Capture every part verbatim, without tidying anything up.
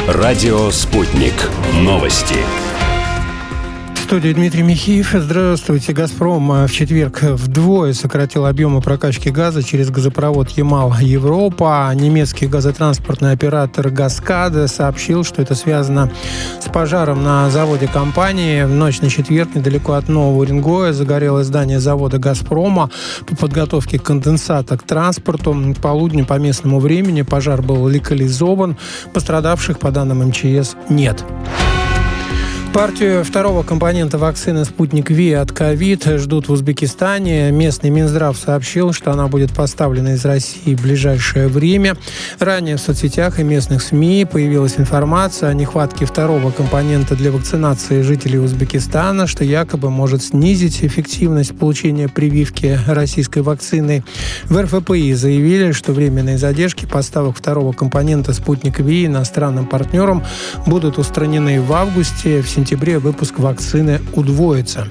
Радио «Спутник». Новости. В студии Дмитрий Михеев. Здравствуйте. «Газпром» в четверг вдвое сократил объемы прокачки газа через газопровод Ямал-Европа. Немецкий газотранспортный оператор «Газкаде» сообщил, что это связано с пожаром на заводе компании. В ночь на четверг недалеко от Нового Уренгоя загорелось здание завода «Газпрома» по подготовке конденсата к транспорту. К полудню по местному времени пожар был локализован. Пострадавших, по данным эм че эс, нет. Партию второго компонента вакцины «Спутник Ви» от ковид ждут в Узбекистане. Местный Минздрав сообщил, что она будет поставлена из России в ближайшее время. Ранее в соцсетях и местных СМИ появилась информация о нехватке второго компонента для вакцинации жителей Узбекистана, что якобы может снизить эффективность получения прививки российской вакцины. В эр эф пэ и заявили, что временные задержки поставок второго компонента «Спутник Ви» иностранным партнерам будут устранены в августе. В сентябре В сентябре выпуск вакцины удвоится.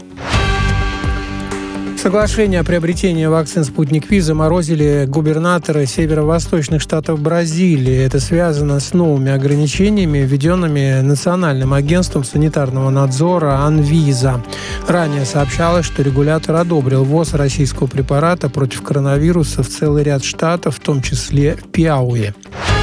Соглашение о приобретении вакцин «Спутник Ви» заморозили губернаторы северо-восточных штатов Бразилии. Это связано с новыми ограничениями, введенными Национальным агентством санитарного надзора «Анвиза». Ранее сообщалось, что регулятор одобрил ввоз российского препарата против коронавируса в целый ряд штатов, в том числе в Пиауи.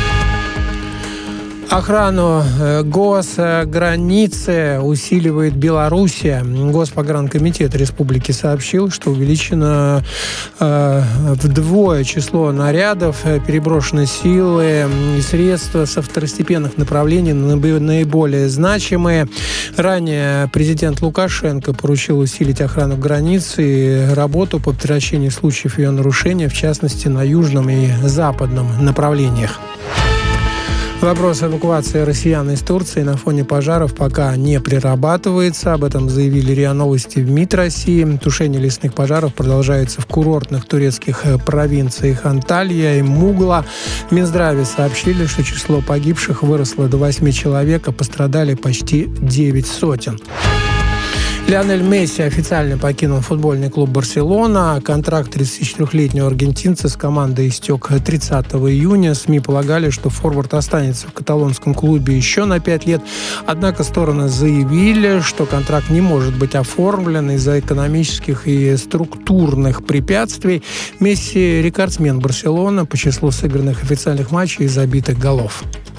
Охрану госграницы усиливает Белоруссия. Госпогранкомитет республики сообщил, что увеличено э, вдвое число нарядов, переброшены силы и средства со второстепенных направлений на наиболее значимые. Ранее президент Лукашенко поручил усилить охрану границы и работу по предотвращению случаев ее нарушения, в частности, на южном и западном направлениях. Вопрос эвакуации россиян из Турции на фоне пожаров пока не прерабатывается. Об этом заявили РИА Новости в МИД России. Тушение лесных пожаров продолжается в курортных турецких провинциях Анталья и Мугла. В Минздраве сообщили, что число погибших выросло до восьми человек, а пострадали почти девять сотен. Лионель Месси официально покинул футбольный клуб «Барселона». Контракт тридцатичетырёхлетнего аргентинца с командой истек тридцатого июня. СМИ полагали, что форвард останется в каталонском клубе еще на пять лет. Однако стороны заявили, что контракт не может быть оформлен из-за экономических и структурных препятствий. Месси – рекордсмен Барселоны по числу сыгранных официальных матчей и забитых голов.